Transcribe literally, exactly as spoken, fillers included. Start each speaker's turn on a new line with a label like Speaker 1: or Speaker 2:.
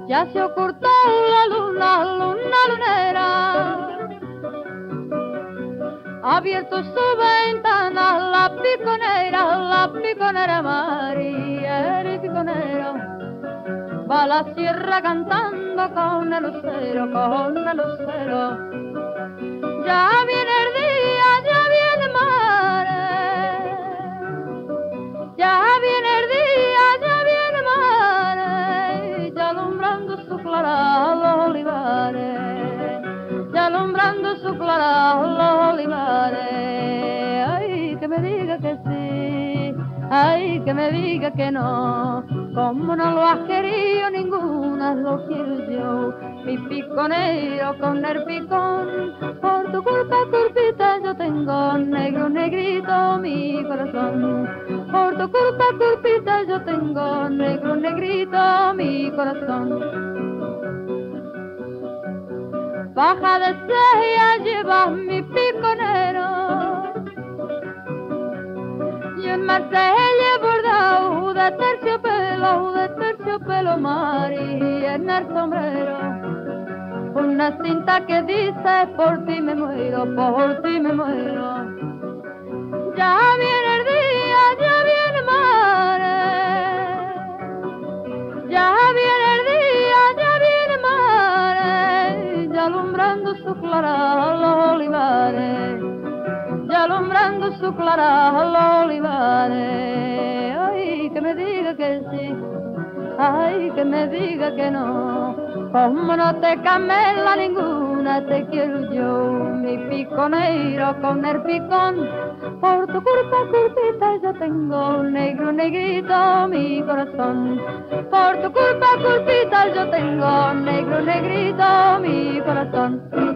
Speaker 1: Ya se ocultó la luna, luna lunera, ha abierto su ventana la piconera, la piconera María, el piconero, va a la sierra cantando con el lucero, con el lucero. Ya viene el día, ya viene mare, ya viene el día, ya viene mare, ya alumbrando su clara los olivares, ya alumbrando su clara los olivares. Ay, que me diga que sí, ay, que me diga que no, como no lo has querido ninguna, lo quiero yo. Mi piconero con el picón, por tu culpa, culpita, yo tengo negro, negrito mi corazón. Por tu culpa, culpita, yo tengo negro, negrito mi corazón. Baja de sella llevas mi piconero, y en Marsella bordado de terciopelo, de terciopelo María en el sombrero. Una cinta que dice por ti me muero, por ti me muero. Ya viene el día, ya viene mare, ya viene el día, ya viene mare, ya alumbrando su clara los olivares, ya alumbrando su clara los olivares. Ay, que me diga que sí, ay, que me diga que no, como no te camela ninguna, te quiero yo, mi piconero con el picón. Por tu culpa, culpita, yo tengo negro, negrito mi corazón. Por tu culpa, culpita, yo tengo negro, negrito mi corazón.